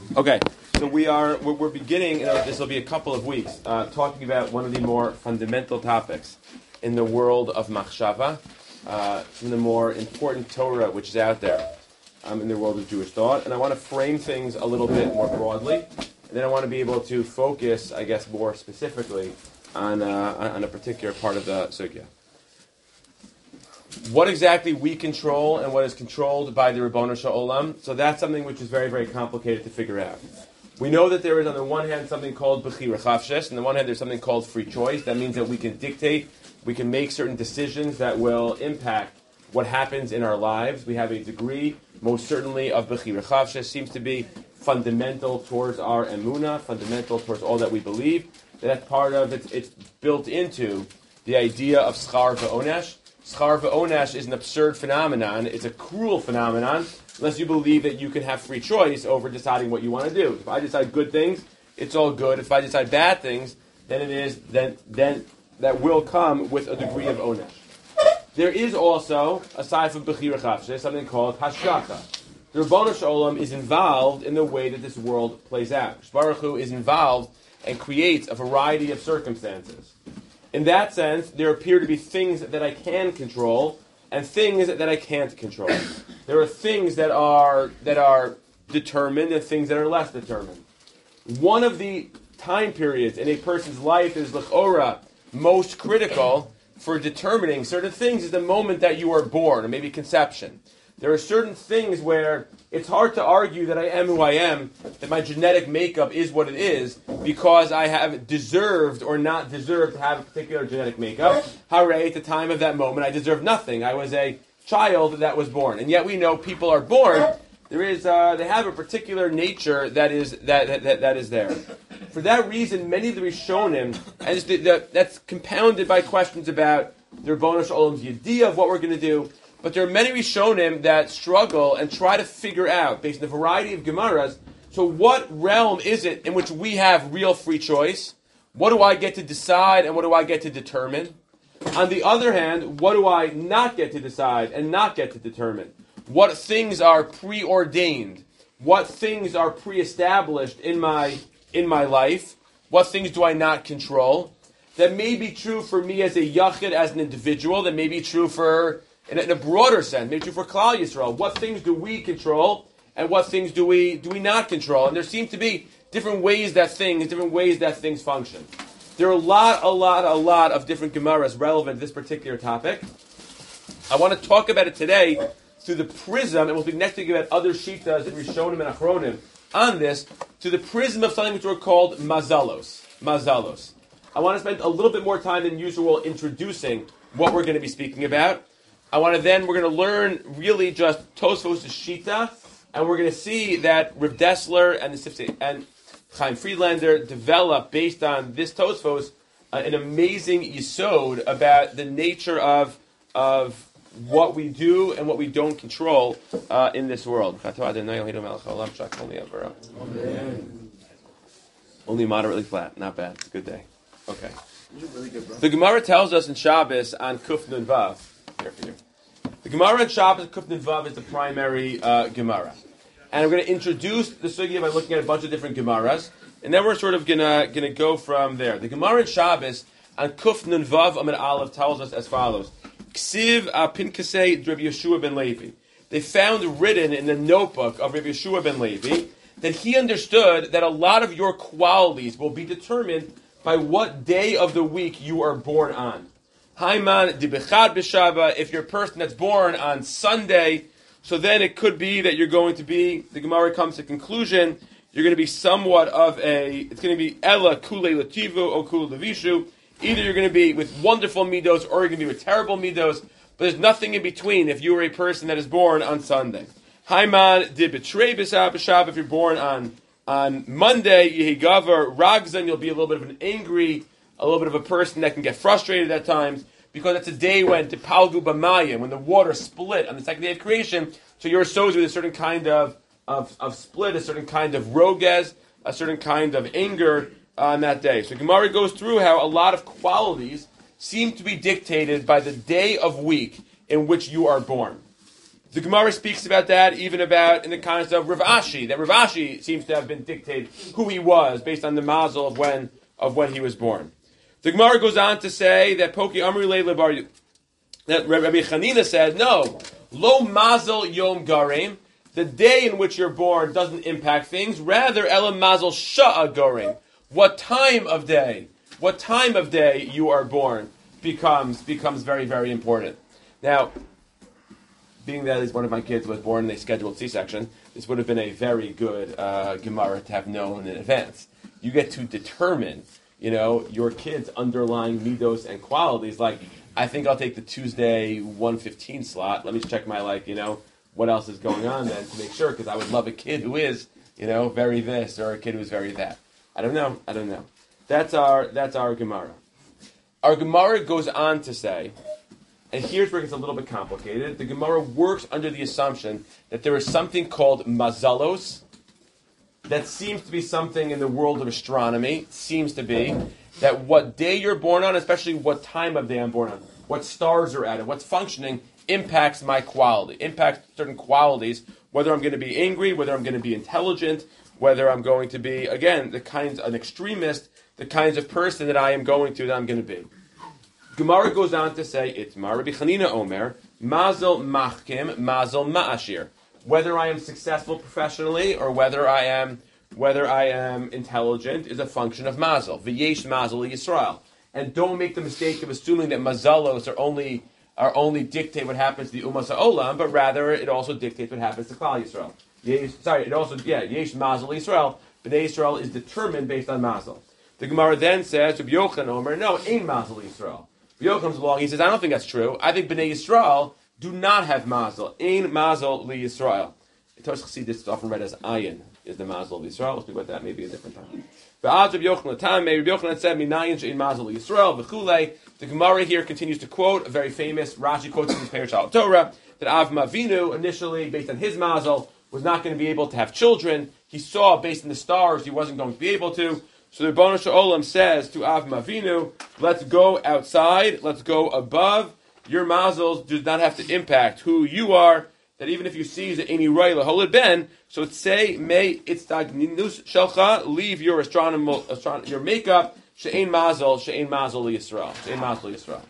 Okay, so we're beginning. This will be a couple of weeks talking about one of the more fundamental topics in the world of machshava, from the more important Torah which is out there in the world of Jewish thought. And I want to frame things a little bit more broadly, and then I want to be able to focus, I guess, more specifically on a particular part of the sugya. What exactly we control and what is controlled by the Ribbono Shel Olam, so that's something which is very, very complicated to figure out. We know that there is, on the one hand, something called Bechira Chavshes, and on the one hand, there's something called free choice. That means that we can dictate, we can make certain decisions that will impact what happens in our lives. We have a degree, most certainly, of Bechira Chavshes, seems to be fundamental towards our emunah, fundamental towards all that we believe. That's part of it. It's built into the idea of schar v'onesh. Schar v'onesh is an absurd phenomenon. It's a cruel phenomenon, unless you believe that you can have free choice over deciding what you want to do. If I decide good things, it's all good. If I decide bad things, then that will come with a degree of onesh. There is also, aside from Bechira Chavshes, something called Hashgacha. The Ribbono Shel Olam is involved in the way that this world plays out. Baruch Hu is involved and creates a variety of circumstances. In that sense, there appear to be things that I can control and things that I can't control. There are things that are determined and things that are less determined. One of the time periods in a person's life is l'chora most critical for determining certain things is the moment that you are born, or maybe conception. There are certain things where it's hard to argue that I am who I am, that my genetic makeup is what it is, because I have deserved or not deserved to have a particular genetic makeup. Hooray, at the time of that moment, I deserved nothing. I was a child that was born. And yet we know people are born. They have a particular nature that is there. For that reason, many of the Rishonim, and that's compounded by questions about the Ribbono Shel Olam's idea of what we're going to do. But there are many Rishonim that struggle and try to figure out, based on a variety of Gemaras, so what realm is it in which we have real free choice? What do I get to decide and what do I get to determine? On the other hand, what do I not get to decide and not get to determine? What things are preordained? What things are pre-established in my life? What things do I not control? That may be true for me as a yachid, as an individual. That may be true for... in a broader sense, maybe for Klal Yisrael, what things do we control and what things do we not control? And there seem to be different ways that things function. There are a lot of different Gemaras relevant to this particular topic. I want to talk about it today through the prism, and we'll be next week about other shitas and Rishonim and Achronim on this, through the prism of something which are called mazalos. Mazalos. I want to spend a little bit more time than usual introducing what we're going to be speaking about. We're going to learn really just Tosfos' Shita, and we're going to see that Reb Dessler and Chaim Friedlander develop, based on this Tosfos, an amazing yisod about the nature of what we do and what we don't control in this world. Only moderately flat, not bad. It's a good day. Okay. The Gemara tells us in Shabbos on Kuf Nun Vav. The Gemara in Shabbos Kuf Nun Vav is the primary Gemara, and I'm going to introduce the sugya by looking at a bunch of different Gemaras, and then we're sort of going to go from there. The Gemara in Shabbos on Kuf Nun Vav Amud Aleph tells us as follows: Ksiv Pinkasei Rabbi Yeshua ben Levi. They found written in the notebook of Rabbi Yeshua ben Levi that he understood that a lot of your qualities will be determined by what day of the week you are born on. Haiman dibechad b'shava. If you're a person that's born on Sunday, so then it could be that you're going to be. The Gemara comes to conclusion. You're going to be somewhat of a. It's going to be ella kule lativu or kule levishu. Either you're going to be with wonderful midos or you're going to be with terrible midos. But there's nothing in between. If you are a person that is born on Sunday, Haiman dibetrei b'shava. If you're born on Monday, yehigaver ragzan. You'll be a little bit of an angry. A little bit of a person that can get frustrated at times, because it's a day when Tipalgu B'mayim, when the water split on the second day of creation, so you're associated with a certain kind of split, a certain kind of rogez, a certain kind of anger on that day. So Gemara goes through how a lot of qualities seem to be dictated by the day of week in which you are born. The Gemara speaks about that, even about in the context of Rav Ashi, that Rav Ashi seems to have been dictated who he was based on the mazel of when he was born. The Gemara goes on to say that Poki Amri Leila Bar, that Rabbi Chanina says, no, lo mazel yom garim, the day in which you're born doesn't impact things, rather elam mazel sha'a garim, what time of day you are born becomes very, very important. Now, being that at least one of my kids was born in a scheduled C-section, this would have been a very good Gemara to have known in advance. You get to determine, your kid's underlying midos and qualities. Like, I think I'll take the Tuesday 1:15 slot. Let me check my, what else is going on then to make sure, because I would love a kid who is, very this, or a kid who's very that. I don't know. That's our Gemara. Our Gemara goes on to say, and here's where it gets a little bit complicated. The Gemara works under the assumption that there is something called mazalos. That seems to be something in the world of astronomy. Seems to be that what day you're born on, especially what time of day I'm born on, what stars are at it, what's functioning, impacts my quality, impacts certain qualities, whether I'm going to be angry, whether I'm going to be intelligent, whether I'm going to be, again, an extremist, the kinds of person that I'm going to be. Gemara goes on to say, it's Rabbi Chanina Omer, mazel machkim, mazel ma'ashir. Whether I am successful professionally or whether I am intelligent is a function of mazel. V'yesh mazel Yisrael. And don't make the mistake of assuming that mazalos are only dictate what happens to the Umas HaOlam, but rather it also dictates what happens to Klal Yisrael. Yesh mazel Yisrael. B'nai Yisrael is determined based on mazel. The Gemara then says, Rabbi Yochanan Omer, no, ain't mazel Yisrael. Rabbi comes along, he says, I don't think that's true. I think B'nai Yisrael do not have mazel. Ein mazel li Yisrael. In Tosh Chassidus, it's often read as ayin, is the mazel of Yisrael. We'll speak about that maybe a different time. But Rabbi Yochanan said, Minayin she'ein mazel li Yisrael, v'chulei. The Gemara here continues to quote a very famous, Rashi quotes in his Parashat Torah, that Avram Avinu, initially, based on his mazel, was not going to be able to have children. He saw, based on the stars, he wasn't going to be able to. So the Rebbeinu Shalom says to Avram Avinu, let's go outside, let's go above. Your mazals do not have to impact who you are, that even if you see the Eini Rai Laholid Ben, so it's say, may itztagninus shelcha, leave your your makeup, she'ein mazel Yisrael. She'ein mazel Yisrael.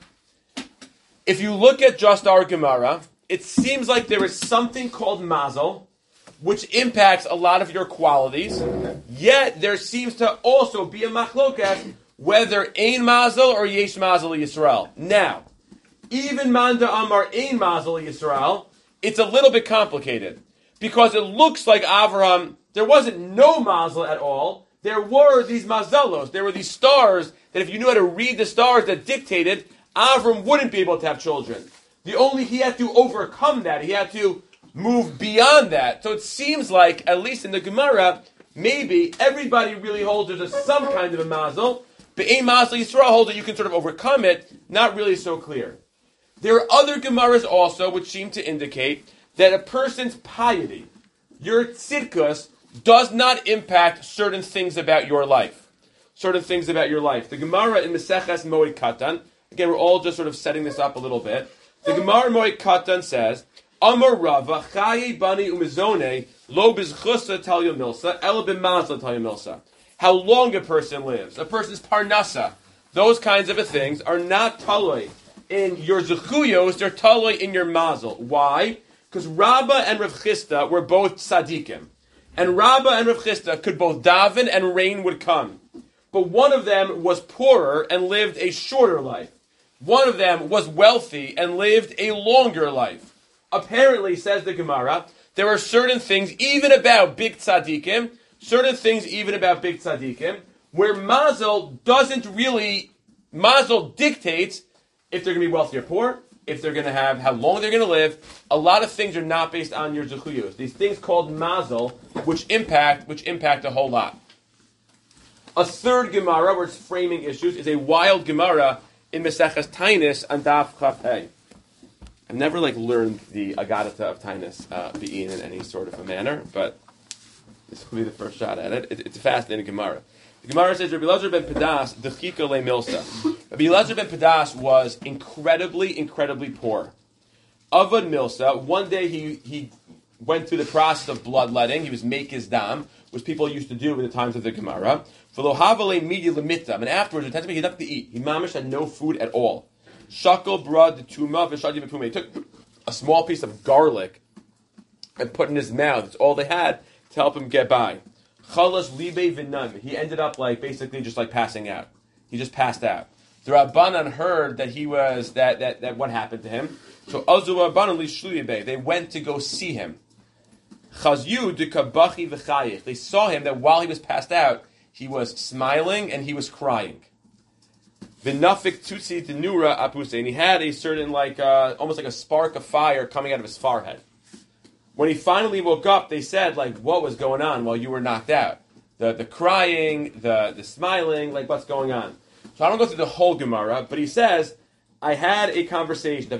If you look at just our Gemara, it seems like there is something called mazel, which impacts a lot of your qualities, yet there seems to also be a machlokas, whether ein mazel or yesh mazel Yisrael. Now, even Manda Amar Ein Mazel Yisrael, it's a little bit complicated. Because it looks like Avraham, there wasn't no mazel at all. There were these mazelos, there were these stars, that if you knew how to read the stars that dictated, Avram wouldn't be able to have children. He had to overcome that. He had to move beyond that. So it seems like, at least in the Gemara, maybe everybody really holds there's some kind of a mazel, but Ein Mazel Yisrael holds that you can sort of overcome it, not really so clear. There are other Gemaras also which seem to indicate that a person's piety, your tzidkus, does not impact certain things about your life. The Gemara in Meseches Moed Katan, again, we're all just sort of setting this up a little bit. The Gemara in Moed Katan says, Amar Rava, Chaye Bani Umizone, Lo Bizchusa Talya Milsa, Ela B'Mazla Talya Milsa. How long a person lives, a person's parnasa, those kinds of things are not taloi in your zechuyos, they're taloi in your mazel. Why? Because Rabbah and Rav Chisda were both tzaddikim. And Rabbah and Rav Chisda could both daven and rain would come. But one of them was poorer and lived a shorter life. One of them was wealthy and lived a longer life. Apparently, says the Gemara, there are certain things, even about big tzaddikim, where mazel dictates if they're going to be wealthy or poor, if they're going to have, how long they're going to live. A lot of things are not based on your zechuyos. These things called mazel, which impact a whole lot. A third Gemara, where it's framing issues, is a wild Gemara in Meseches Tainis and Daf Chaf Hey. I've never learned the Agadata of Tainis be'in in any sort of a manner, but this will be the first shot at it. It's a fascinating Gemara. The Gemara says, Rabbi Elazar ben Pedas, Dechika le Milsa. Rabbi Elazar ben Pedas was incredibly, incredibly poor. Avad Milsa, one day he went through the process of bloodletting. He was make his dam, which people used to do in the times of the Gemara. And afterwards, he had nothing to eat. He mamish had no food at all. Shakal brad the tuma v'shadi b'puma. He took a small piece of garlic and put in his mouth. It's all they had to help him get by. Chalas libe v'nam. He ended up basically just passing out. He just passed out. The Rabbanan heard that he was that what happened to him. So Azu Rabbanan lishluyibe. They went to go see him. Chazyu de kabachi v'chayich. They saw him that while he was passed out, he was smiling and he was crying. V'nafik tutsi tenura apuse. And he had a certain almost like a spark of fire coming out of his forehead. When he finally woke up, they said, what was going on while you were knocked out? The crying, the smiling, what's going on? So I don't go through the whole Gemara, but he says, I had a conversation.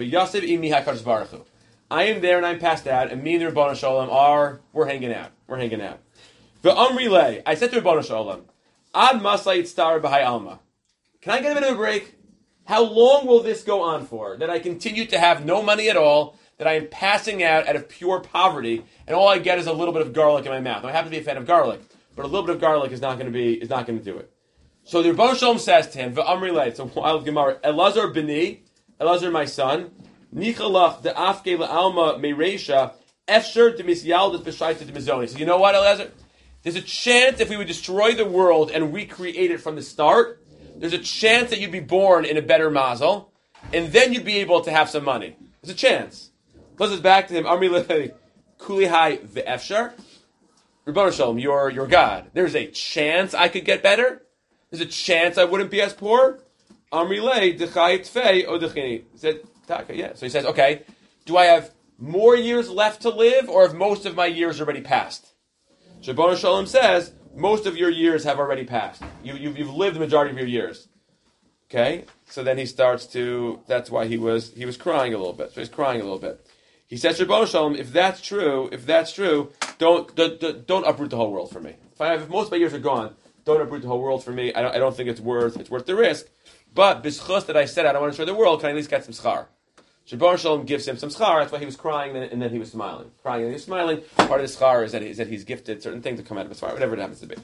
I am there and I'm passed out, and me and the Rebbeinu Shalom we're hanging out. We're hanging out. The Amri I said to Rebbeinu Shalom, Ad Masayit Star B'Hai Alma. Can I get a bit of a break? How long will this go on for? That I continue to have no money at all, that I am passing out of pure poverty, and all I get is a little bit of garlic in my mouth. Now, I happen to be a fan of garlic, but a little bit of garlic is not going to do it. So the Rebbeinu Shalom says to him, "V'amri it's a wild Gemara. Elazar b'ni, Elazar my son, nichalach de afke le'alma mereisha efsher de misyaldas b'shayta de mizoni." So you know what, Elazar? There's a chance if we would destroy the world and recreate it from the start, there's a chance that you'd be born in a better mazel, and then you'd be able to have some money. There's a chance. Let's us back to him. Amri le kulihai ve'efshar. Rebbeinu Shalom, you're God. There's a chance I could get better. There's a chance I wouldn't be as poor. Amri le dechai tfei o dechini. He said, yeah. So he says, okay, do I have more years left to live, or have most of my years already passed? So Rebbeinu Shalom says, most of your years have already passed. You've lived the majority of your years. Okay? So then he starts to, that's why he was crying a little bit. So he's crying a little bit. He says, Rebbeinu Shalom, if that's true, don't uproot the whole world for me. If most of my years are gone, don't uproot the whole world for me. I don't think it's worth the risk. But b'schus that I said I don't want to destroy the world, can I at least get some schar? Rebbeinu Shalom gives him some schar. That's why he was crying and then he was smiling. Crying and he was smiling. Part of the schar is that he's gifted certain things to come out of his schar, whatever it happens to be.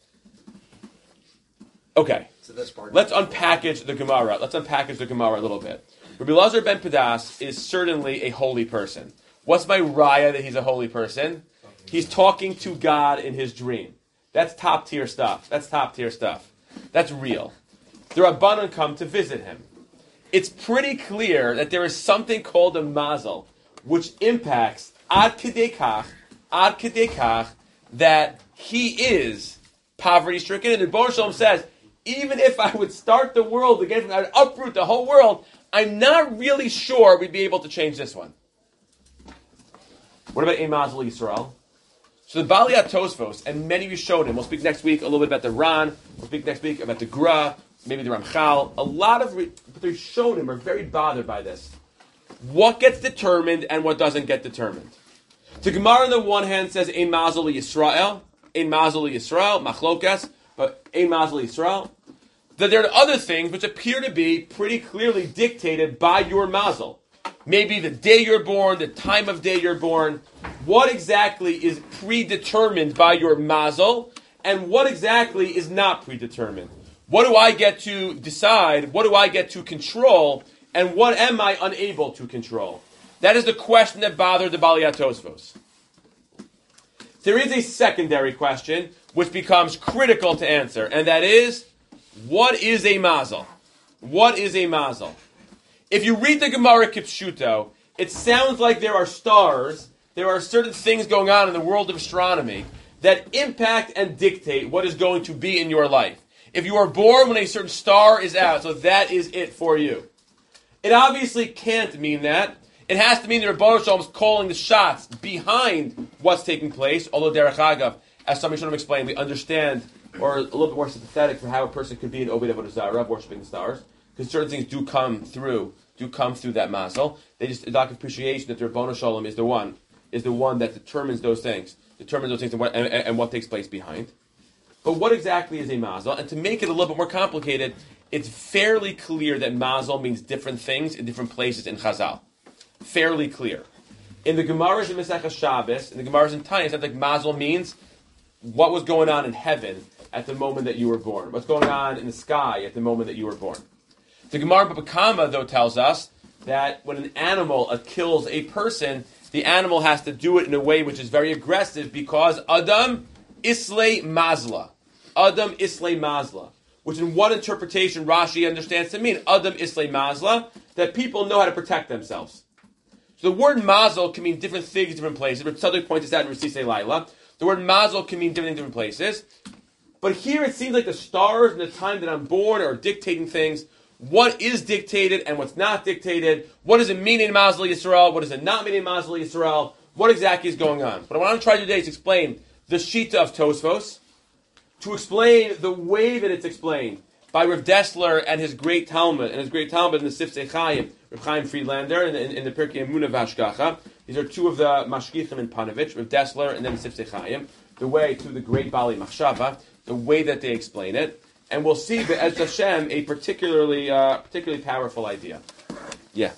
Okay. So let's unpackage the Gemara. Let's unpackage the Gemara a little bit. Rabbi Elazar ben Pedas is certainly a holy person. What's my raya that he's a holy person? He's talking to God in his dream. That's top tier stuff. That's real. The Rabbanan come to visit him. It's pretty clear that there is something called a mazel, which impacts ad kedei kach, that he is poverty stricken. And the Rebbeinu Shalom says, even if I would start the world again, I would uproot the whole world, I'm not really sure we'd be able to change this one. What about a mazel Yisrael? So the Bali Tosfos and many Rishonim, we'll speak next week a little bit about the Ran, we'll speak next week about the Gra, maybe the Ramchal. A lot of the Rishonim are very bothered by this. What gets determined and what doesn't get determined. The Gemara on the one hand says a mazel Yisrael, machlokas, but a mazel Yisrael. That there are other things which appear to be pretty clearly dictated by your mazel. Maybe the day you're born, the time of day you're born. What exactly is predetermined by your mazel, and what exactly is not predetermined? What do I get to decide? What do I get to control? And what am I unable to control? That is the question that bothered the Bali Tosfos. There is a secondary question which becomes critical to answer, and that is, what is a mazel? What is a mazel? If you read the Gemara Kipshuto, it sounds like there are stars, there are certain things going on in the world of astronomy that impact and dictate what is going to be in your life. If you are born when a certain star is out, so that is it for you. It obviously can't mean that. It has to mean that Rebbeinu Shalom is calling the shots behind what's taking place, although Derech Agav, as some Rishonim explained, we understand, or a little bit more sympathetic for how a person could be an Obed Avodah Zarah, worshipping the stars. Because certain things do come through that mazel. They just lack appreciation that the Rebbeinu Shalom is the one that determines those things and what takes place behind. But what exactly is a mazel? And to make it a little bit more complicated, it's fairly clear that mazel means different things in different places in Chazal. fairly clear. In the Gemaras in Maseches Shabbos, in the Gemaras in Tanya, it sounds like Mazel means what was going on in heaven at the moment that you were born. What's going on in the sky at the moment that you were born. The Gemara Baba Kama, though, tells us that when an animal kills a person, the animal has to do it in a way which is very aggressive because Adam Islay Mazla. Adam Islay Mazla. Which in one interpretation Rashi understands to mean Adam Islay Mazla, that people know how to protect themselves. So the word Mazel can mean different things in different places. But Tzadok points this out in Risisei Laila. The word Mazel can mean different things in different places. But here it seems like the stars and the time that I'm born are dictating things. What is dictated and what's not dictated? What does it mean in Mazel Yisrael? What does it not mean in Mazel Yisrael? What exactly is going on? But what I want to try today is explain the Shita of Tosfos, to explain the way that it's explained by Rav Dessler and his great Talmud, in the Sifsei Chaim, Rav Chaim Friedlander, in the Pirkei Emunah Vashgacha. These are two of the Mashgichim in Panovich, Rav Dessler and then Sifsei Chaim, the way to the great Bali Machshava, the way that they explain it. And we'll see, as Hashem, a particularly powerful idea. Yeah.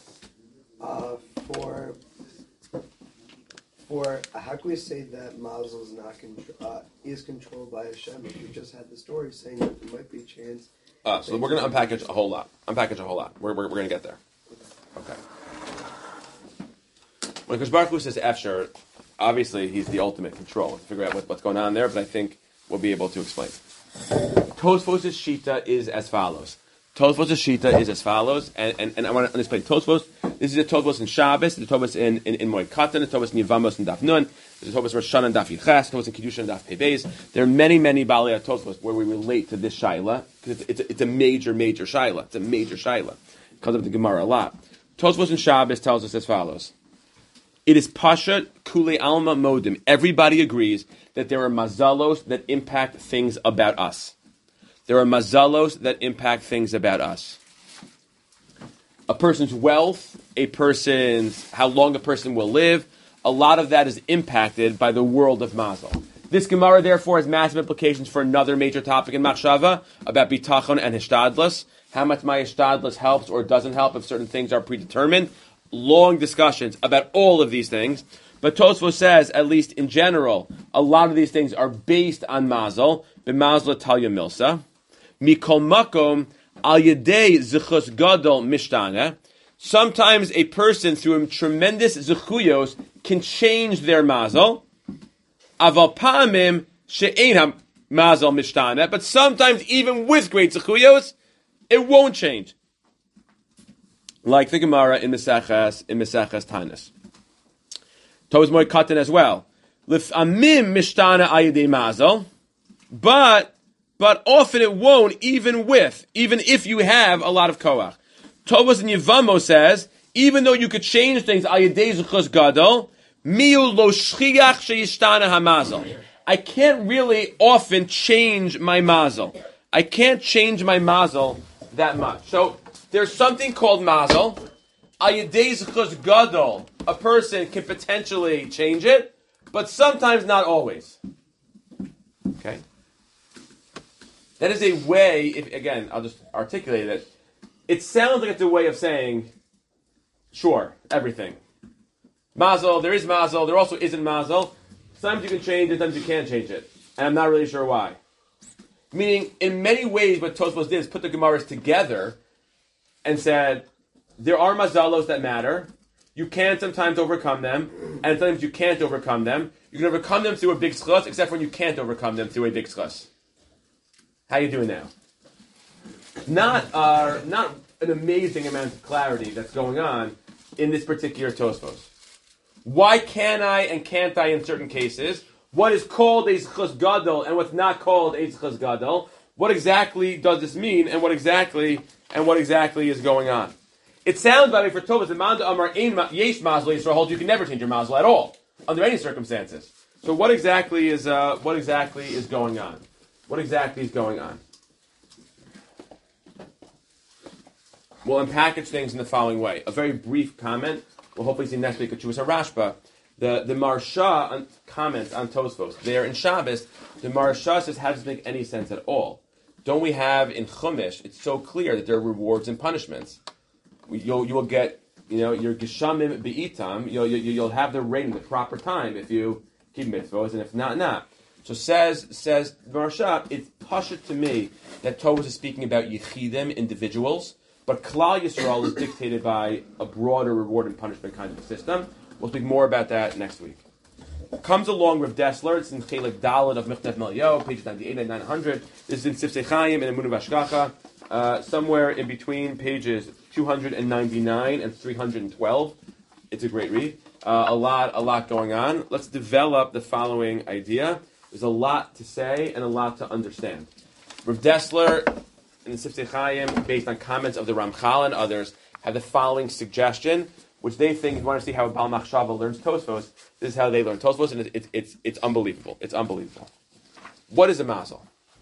For how can we say that Mazel is not is controlled by Hashem? If we just had the story saying that there might be a chance. So we're going to unpackage a whole lot. We're going to get there. Okay. When Kosh Baruch Hu says Efshar, obviously he's the ultimate control. Figure out what's going on there, but I think we'll be able to explain. Tosfos' Shita is as follows. And I want to explain Tosfos. This is a Tosfos in Shabbos, the Tosfos in Moed Katan, the Tosfos in Yevamos and Daf Nun, the Tosfos Rosh Hashanah and Daf Yiches, the Tosfos in Kiddushin and Daf Pei Beis. There are many Balei Tosfos where we relate to this Shaila, because it's a major Shaila. It's a major Shaila. It comes up in the Gemara a lot. Tosfos in Shabbos tells us as follows. It is Pasha Kule Alma Modim. Everybody agrees that there are mazalos that impact things about us. There are mazalos that impact things about us. A person's wealth, how long a person will live, a lot of that is impacted by the world of mazal. This Gemara, therefore, has massive implications for another major topic in Machshava, about bitachon and hishtadlus, how much my hishtadlus helps or doesn't help if certain things are predetermined. Long discussions about all of these things. But Tosfos says, at least in general, a lot of these things are based on mazal, b'mazal talya milsa. Mikol makom al yedei zichus gadol mishtana. Sometimes a person, through a tremendous zichuyos, can change their mazal. Aval pa'amim she'ein mazal mishtana. But sometimes, even with great zichuyos, it won't change. Like the Gemara in Meseches Tanis. Tovos Moed Katan as well. L'famim mishtana ayidei mazal. But often it won't, even if you have a lot of koach. Tovos in Yevamo says, even though you could change things, ayidei zuchos gadol, miu lo shchiach sheyishtana hamazal. I can't really often change my mazal. I can't change my mazal that much. So there's something called mazal. Ayidei zuchos gadol, a person can potentially change it, but sometimes not always. Okay. That is a way, again, I'll just articulate it. It sounds like it's a way of saying, sure, everything. Mazel, there is mazel, there also isn't mazel. Sometimes you can change it, sometimes you can't change it. And I'm not really sure why. Meaning, in many ways, what Tosfos did is put the Gemaras together and said, there are mazalos that matter. You can sometimes overcome them, and sometimes you can't overcome them. You can overcome them through a big schus, except when you can't overcome them through a big schus. How you doing now? Not an amazing amount of clarity that's going on in this particular Tosfos. Why can I and can't I in certain cases? What is called a zchus gadol and what's not called a zchus gadol? What exactly does this mean, and what exactly is going on? It sounds by me for Tovos that Manda Amar Ein Yesh Mazel Yisrael holds you can never change your mazel at all under any circumstances. So what exactly is going on? What exactly is going on? We'll unpackage things in the following way. A very brief comment. We'll hopefully see next week at Chuvas HaRashba. The Marsha comments on Tosfos. There in Shabbos, the Marsha says, how does this make any sense at all? Don't we have in Chumash, it's so clear that there are rewards and punishments. You will get your geshamim be'itam, you'll have the rain in the proper time if you keep mitzvos, and if not. So says Maharsha, it's pashut to me that Tovos is speaking about yichidim, individuals, but Klal Yisrael is dictated by a broader reward and punishment kind of system. We'll speak more about that next week. Comes along with Dessler. It's in Chelik Dalet of Mechnef Melio, pages 98 and 900. This is in Sifsei Chaim and Emunah Vashkacha, somewhere in between pages 299 and 312. It's a great read. A lot going on. Let's develop the following idea. There's a lot to say and a lot to understand. Rav Dessler in the Sifsei Chaim, based on comments of the Ramchal and others, have the following suggestion, which they think, if you want to see how a Baal Machshava learns Tosfos, this is how they learn Tosfos, and it's unbelievable. It's unbelievable. What is a mazel?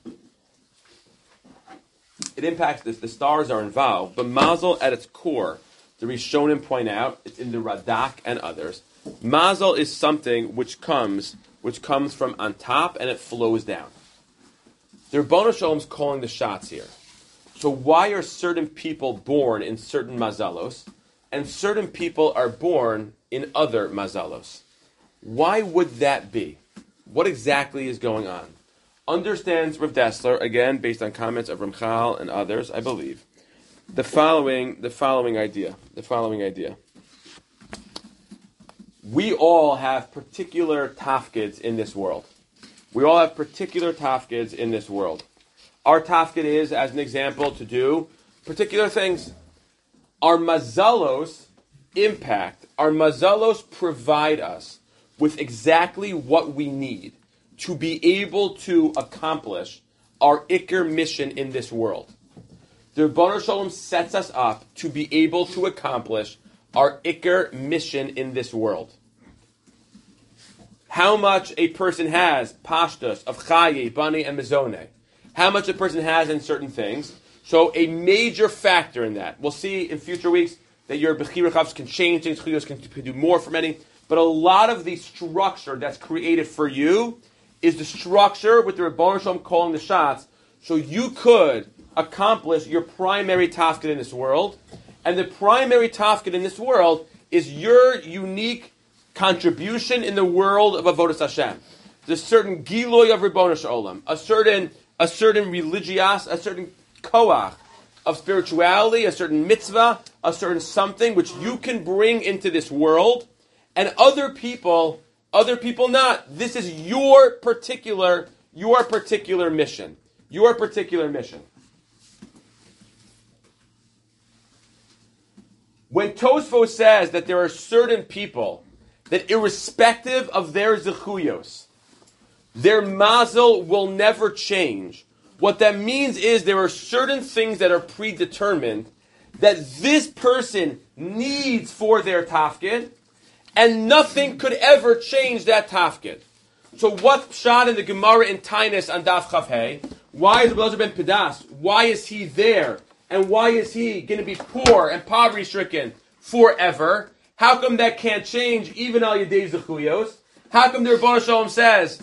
It impacts this. The stars are involved, but mazel at its core, the Rishonim point out, it's in the Radak and others. Mazel is something which comes from on top and it flows down. The Rebbeinu Shalom is calling the shots here. So why are certain people born in certain mazalos, and certain people are born in other mazalos? Why would that be? What exactly is going on? Understands Rav Dessler, again, based on comments of Ramchal and others, I believe, the following idea. We all have particular tafkids in this world. Our tafkid is, as an example, to do particular things. Our mazalos provide us with exactly what we need to be able to accomplish our Iker mission in this world. The Rebbeinu Shalom sets us up to be able to accomplish our Iker mission in this world. How much a person has, pashtus, of chaye, bani, and mezoneh. How much a person has in certain things. So a major factor in that. We'll see in future weeks that your bechira chavs can change things, chiyos can do more for many. But a lot of the structure that's created for you is the structure with the Rebbeinu Shalom calling the shots, so you could accomplish your primary tafkid in this world. And the primary tafkid in this world is your unique contribution in the world of Avodas Hashem. There's a certain giloy of Rebbeinu Shalom, a certain religious, a certain koach of spirituality, a certain mitzvah, a certain something which you can bring into this world, and other people not. This is your particular mission. Your particular mission. When Tosfos says that there are certain people that irrespective of their zechuyos, their mazel will never change, what that means is there are certain things that are predetermined that this person needs for their tafkid, and nothing could ever change that tafkid. So what shot in the Gemara in Tainus on Daf Chav Hey? Why is Elazar ben Pedas? Why is he there? And why is he going to be poor and poverty-stricken forever? How come that can't change even al yedei zechuyos? How come the Rebbeinu Shalom says,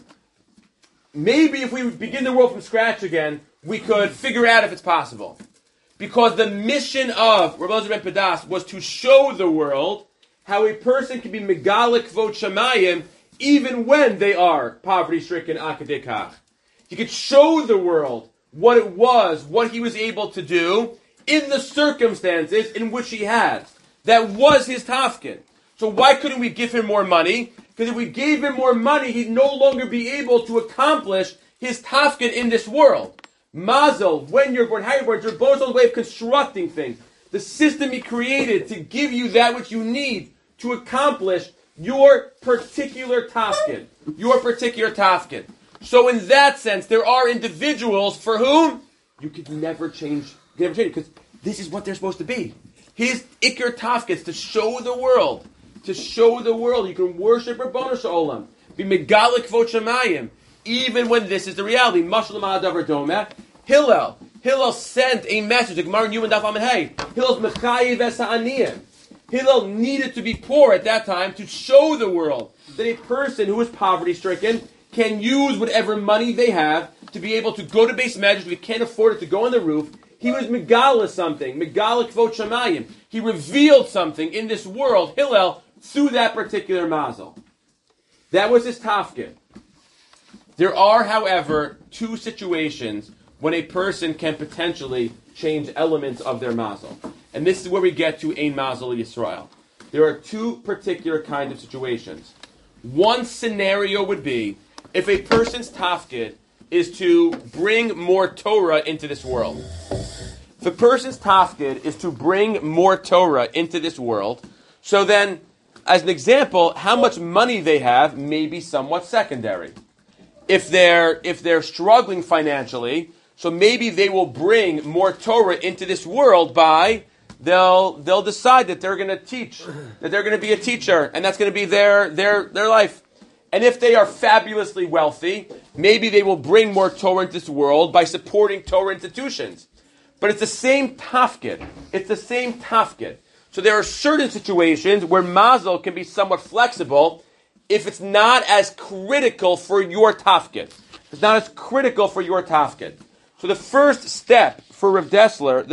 maybe if we begin the world from scratch again, we could figure out if it's possible? Because the mission of Rabbi Elazar ben Pedas was to show the world how a person can be megalik kvod shamayim even when they are poverty-stricken akadekach. He could show the world what it was, what he was able to do in the circumstances in which he had. That was his tafkid. So why couldn't we give him more money? Because if we gave him more money, he'd no longer be able to accomplish his tafkid in this world. Mazel, when you're born, how you're born, it's your Rebbeinu way of constructing things. The system he created to give you that which you need to accomplish your particular tafkid. Your particular tafkid. So in that sense, there are individuals for whom you could never change, because this is what they're supposed to be. His Iker Tafkid is to show the world. You can worship Rebbeinu Shalom. Be megalik kvod shamayim. Even when this is the reality. Mashal ma'adavar domeh. Hillel sent a message. The Gemara in Yom Daf Amud Hey. Hillel's mechayiv es ha'aniyim. Hillel needed to be poor at that time to show the world that a person who is poverty-stricken can use whatever money they have to be able to go to base measures. If he can't afford it to go on the roof, He was Megala something, Megala Kvot Shamayim. He revealed something in this world, Hillel, through that particular mazel. That was his tafkid. There are, however, two situations when a person can potentially change elements of their mazel. And this is where we get to Ein Mazel Yisrael. There are two particular kinds of situations. One scenario would be if a person's tafkid is to bring more Torah into this world. If a person's tafkid is to bring more Torah into this world, so then, as an example, how much money they have may be somewhat secondary. If they're struggling financially, so maybe they will bring more Torah into this world by they'll decide that they're going to teach, that they're going to be a teacher, and that's going to be their life. And if they are fabulously wealthy, maybe they will bring more Torah into this world by supporting Torah institutions. But it's the same tafkid. It's the same tafkid. So there are certain situations where mazel can be somewhat flexible if it's not as critical for your tafkid. It's not as critical for your tafkid. So the first step for Rav Dessler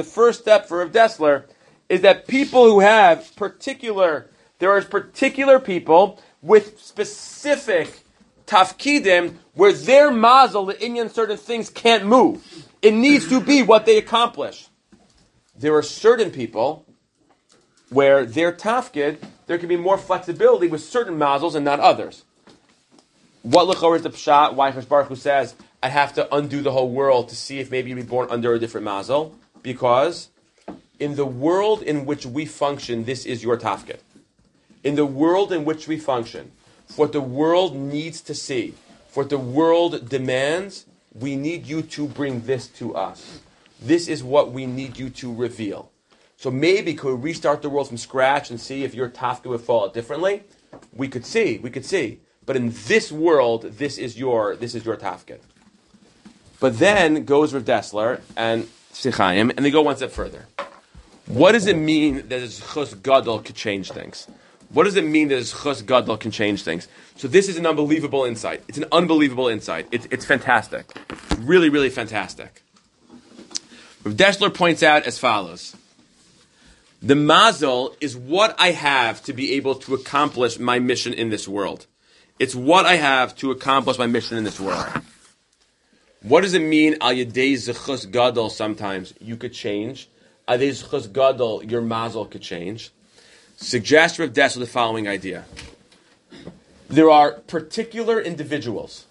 is that people who have there are particular people with specific tafkidim where their mazel, the inyan, certain things can't move. It needs to be what they accomplish. There are certain people where their tafkid, there can be more flexibility with certain mazals and not others. What l'chor is the pshat? Why Hakadosh Baruch Hu says, I have to undo the whole world to see if maybe you'll be born under a different mazel? Because in the world in which we function, this is your tafkid. In the world in which we function, for what the world needs to see, for what the world demands, we need you to bring this to us. This is what we need you to reveal. So maybe could we restart the world from scratch and see if your tafkid would fall out differently? We could see. But in this world, this is your tafkid. But then goes Rav Dessler and Sichaim, and they go one step further. What does it mean that Zchus Gadol could change things? What does it mean that Zchus Gadol can change things? So this is an unbelievable insight. It's an unbelievable insight. It's fantastic. Really, really fantastic. Rav Dessler points out as follows. The mazel is what I have to be able to accomplish my mission in this world. It's what I have to accomplish my mission in this world. What does it mean, al yedei zechus gadol, sometimes you could change? Al yedei zechus gadol, your mazel could change. Suggest Rav Dessler the following idea. There are particular individuals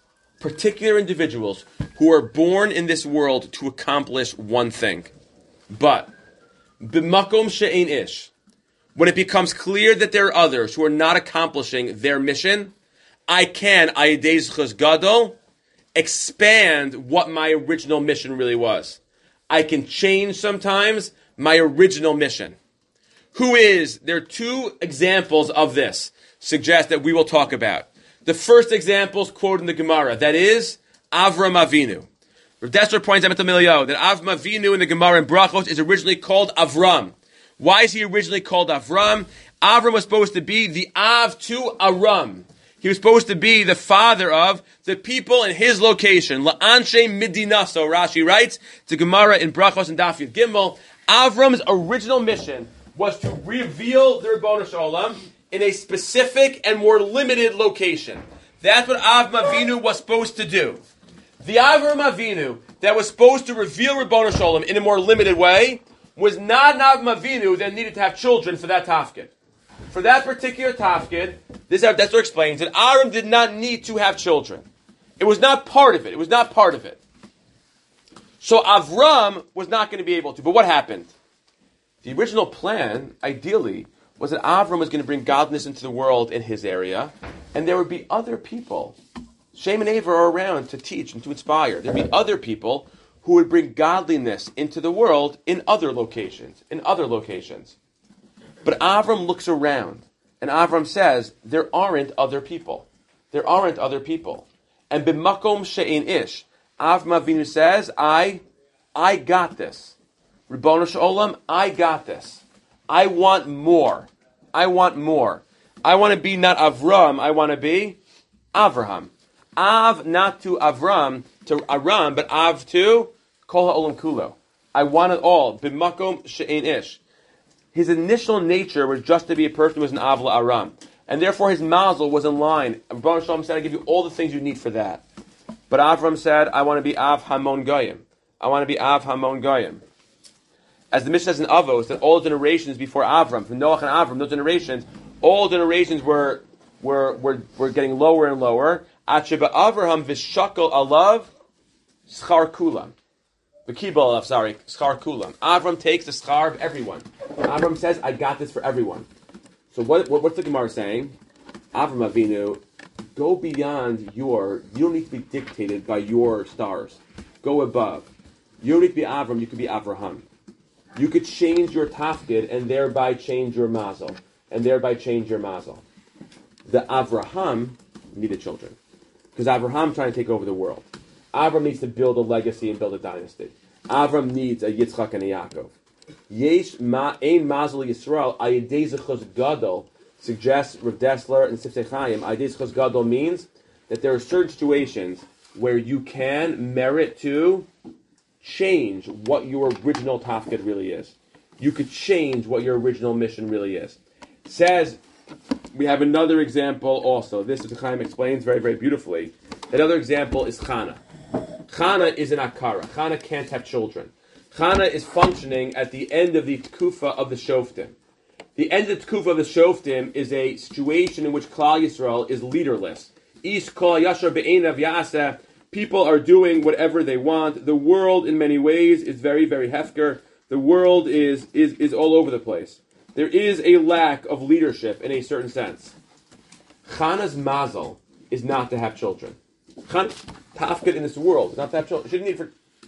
who are born in this world to accomplish one thing. But b'makom she'ein ish, when it becomes clear that there are others who are not accomplishing their mission, I can, al yedei zechus gadol, expand what my original mission really was. I can change sometimes my original mission. There are two examples of this, suggest that we will talk about. The first example is quoted in the Gemara, that is Avram Avinu. Rav Dessler points out at the Milio that Avram Avinu in the Gemara in Brachos is originally called Avram. Why is he originally called Avram? Avram was supposed to be the Av to Aram. He was supposed to be the father of the people in his location. La'anshe Midina, so Rashi writes, to Gemara in Brachos and Daf Yud Gimel. Avram's original mission was to reveal the Ribono Shel Olam in a specific and more limited location. That's what Avram Avinu was supposed to do. The Avram Avinu that was supposed to reveal Ribono Shel Olam in a more limited way was not an Avram Avinu that needed to have children for that tafkid. For that particular tafkid, this Dessler explains that Aaron did not need to have children. It was not part of it. So Avram was not going to be able to. But what happened? The original plan, ideally, was that Avram was going to bring godliness into the world in his area, and there would be other people. Shem and Aver are around to teach and to inspire. There would be other people who would bring godliness into the world in other locations. But Avram looks around, and Avram says, there aren't other people. And b'makom she'ein ish, Avram Avinu says, I got this. Ribono Shel Olam, I got this. I want more. I want to be not Avram, I want to be Avraham. Av not to Avram, to Aram, but Av to Kol HaOlam Kulo. I want it all. B'makom she'ein ish. His initial nature was just to be a person who was an Avla Aram. And therefore his mazel was in line. Rebbeinu Shalom said, I give you all the things you need for that. But Avram said, I want to be Av Hamon Goyim. I want to be Av Hamon Goyim. As the Mishnah says in Avos, that all generations before Avram, from Noach and Avram, those generations, all generations were getting lower and lower. Acheba Avraham v'shakal alav schar kulam. V'kibal alav, sorry, schar kulam. Avram takes the schar of everyone. Avram says, I got this for everyone. So what's the Gemara saying? Avram Avinu, go beyond you don't need to be dictated by your stars. Go above. You don't need to be Avram, you could be Avraham. You could change your tafkid and thereby change your mazel. The Avraham needed children. Because Avraham trying to take over the world. Avram needs to build a legacy and build a dynasty. Avram needs a Yitzchak and a Yaakov. Yesh ein mazel Yisrael ayidei zechus gadol suggests Rav Dessler and Sifsei Chaim. Ayidei zechus gadol means that there are certain situations where you can merit to change what your original tafkid really is. You could change what your original mission really is. Says, we have another example also. This is Chaim explains very, very beautifully. Another example is Chana. Chana is an akara. Chana can't have children. Chana is functioning at the end of the tkufa of the shoftim. The end of the tkufa of the shoftim is a situation in which Klal Yisrael is leaderless. Ish kol yashar be'enav yaseh. People are doing whatever they want. The world, in many ways, is very, very hefker. The world is all over the place. There is a lack of leadership in a certain sense. Chana's mazel is not to have children. Tafkid in this world is not to have children. She didn't need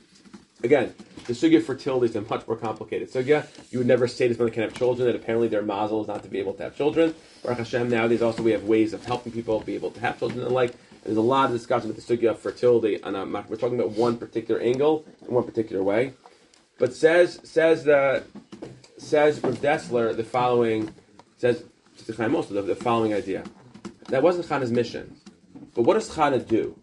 again, the sugya of fertility is a much more complicated sugya. You would never say this when they can have children, that apparently their mazel is not to be able to have children. Baruch Hashem, nowadays also we have ways of helping people be able to have children and the like. There's a lot of discussion with the sugya of fertility, and we're talking about one particular angle in one particular way. But says Rav Dessler the following, says the following idea. That wasn't Chana's mission. But what does Chana do?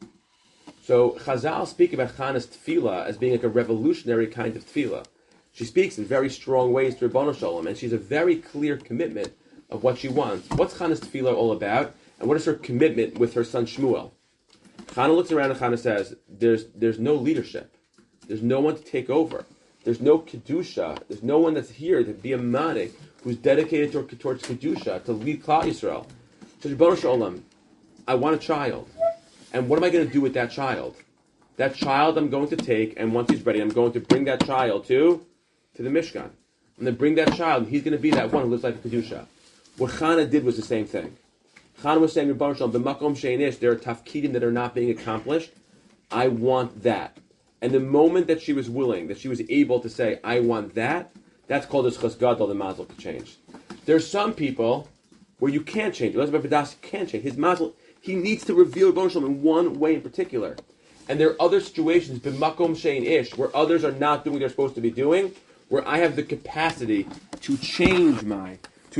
So Chazal speak about Chana's tefillah as being like a revolutionary kind of tefillah. She speaks in very strong ways to Rebbeinu Shalom, and she's a very clear commitment of what she wants. What's Chana's tefillah all about? And what is her commitment with her son Shmuel? Chana looks around and Chana says, there's no leadership. There's no one to take over. There's no Kedusha. There's no one that's here to be a manik who's dedicated towards Kedusha, to lead Klal Yisrael. So Rebbeinu Shalom, I want a child. And what am I going to do with that child? That child I'm going to take, and once he's ready, I'm going to bring that child to the Mishkan. I'm going to bring that child, and he's going to be that one who lives like Kedusha. What Chana did was the same thing. Chana was saying, Rebbeinu Shalom, b'makom she'ein ish, there are tafkidim that are not being accomplished. I want that. And the moment that she was willing, that she was able to say, I want that, that's called as chas gadol, the mazel to change. There's some people where you can't change. Elazar Badas can't change. His mazel, he needs to reveal Rebbeinu Shalom in one way in particular. And there are other situations, b'makom she'ein ish, where others are not doing what they're supposed to be doing, where I have the capacity to change my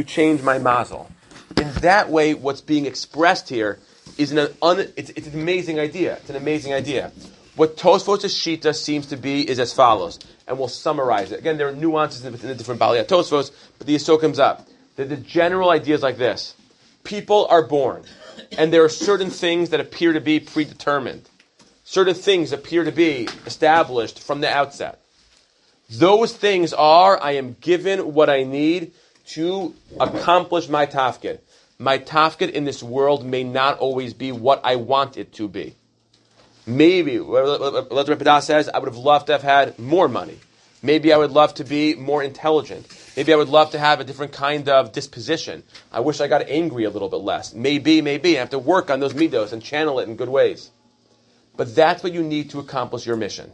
mazel. In that way, what's being expressed here is it's an amazing idea. It's an amazing idea. What Tosfos' Shita seems to be is as follows, and we'll summarize it. Again, there are nuances within the different Baliyat Tosfos, but the Yisod comes up. The general idea is like this. People are born, and there are certain things that appear to be predetermined. Certain things appear to be established from the outset. Those things are, I am given what I need to accomplish my tafkid. My tafkid in this world may not always be what I want it to be. Maybe, Elazar Padah says, I would have loved to have had more money. Maybe I would love to be more intelligent. Maybe I would love to have a different kind of disposition. I wish I got angry a little bit less. Maybe. I have to work on those midos and channel it in good ways. But that's what you need to accomplish your mission.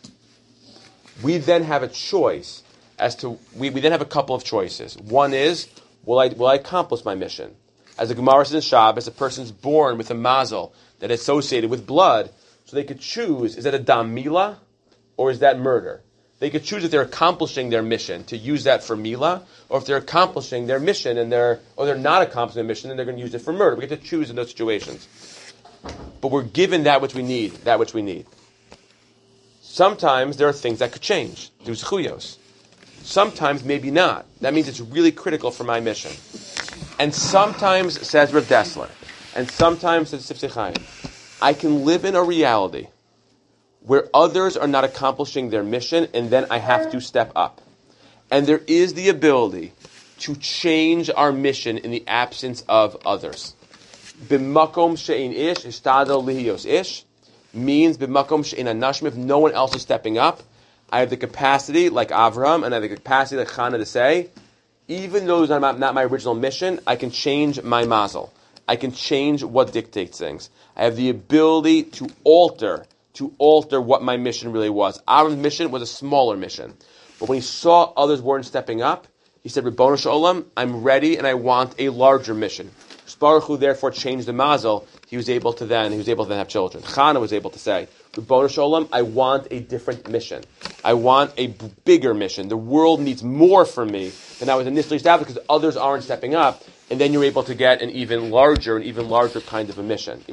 We then have a choice we then have a couple of choices. One is, will I accomplish my mission? As the Gemara says in Shabbos, a person's born with a mazel that is associated with blood, so they could choose, is that a dam mila or is that murder? They could choose if they're accomplishing their mission to use that for mila, or if they're accomplishing their mission or they're not accomplishing their mission and they're going to use it for murder. We get to choose in those situations. But we're given that which we need. Sometimes there are things that could change. There's chuyos. Sometimes maybe not. That means it's really critical for my mission. And sometimes, says Rav Dessler, and sometimes, says Sifsei Chaim, I can live in a reality where others are not accomplishing their mission, and then I have to step up. And there is the ability to change our mission in the absence of others. B'makom she'in ish, ishtadel lihiyos ish, means b'makom she'in anashim, if no one else is stepping up, I have the capacity, like Avraham, and I have the capacity, like Chana, to say, even though it's not my original mission, I can change my mazel. I can change what dictates things. I have the ability to alter what my mission really was. Avraham's mission was a smaller mission. But when he saw others weren't stepping up, he said, Ribono Shel Olam, I'm ready and I want a larger mission. Baruch Hu therefore changed the mazel. He was able to then have children. Chana was able to say, Ribono Shel Olam, I want a different mission. I want a bigger mission. The world needs more from me than I was initially established because others aren't stepping up. And then you're able to get an even larger kind of a mission.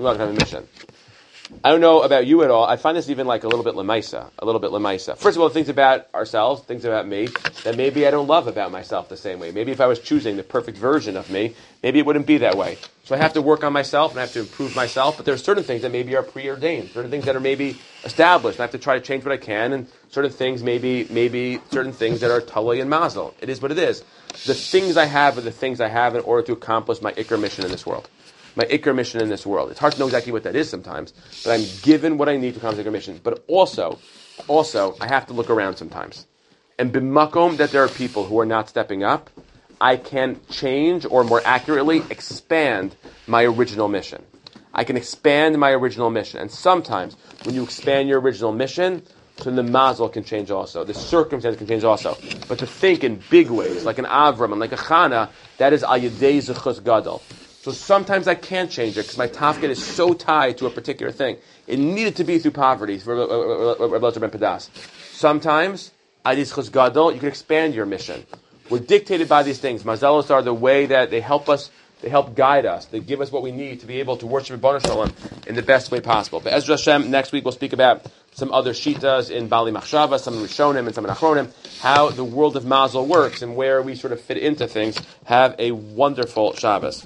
I don't know about you at all. I find this even like a little bit lemaisa. First of all, things about ourselves, things about me, that maybe I don't love about myself the same way. Maybe if I was choosing the perfect version of me, maybe it wouldn't be that way. So I have to work on myself and I have to improve myself, but there are certain things that maybe are preordained, certain things that are maybe established, and I have to try to change what I can, and certain things maybe certain things that are talui and mazel. It is what it is. The things I have are the things I have in order to accomplish my ikar mission in this world. My ikar mission in this world. It's hard to know exactly what that is sometimes, but I'm given what I need to accomplish the ikar mission. But also, I have to look around sometimes. And b'makom that there are people who are not stepping up, I can change, or more accurately, expand my original mission. I can expand my original mission. And sometimes, when you expand your original mission, so the mazel can change also. The circumstance can change also. But to think in big ways, like an Avram and like a Chana, that is al yedei zechus gadol. So sometimes I can't change it because my tafkid is so tied to a particular thing. It needed to be through poverty, for Reb Elazar ben Padas. Sometimes, al yedei zechus gadol, you can expand your mission. We're dictated by these things. Mazelos are the way that they help us, they help guide us, they give us what we need to be able to worship Ribono Shel Olam in the best way possible. But Ezra Hashem, next week we'll speak about some other shitas in Bali Machshava, some in Rishonim and some in Achronim, how the world of Mazel works and where we sort of fit into things. Have a wonderful Shabbos.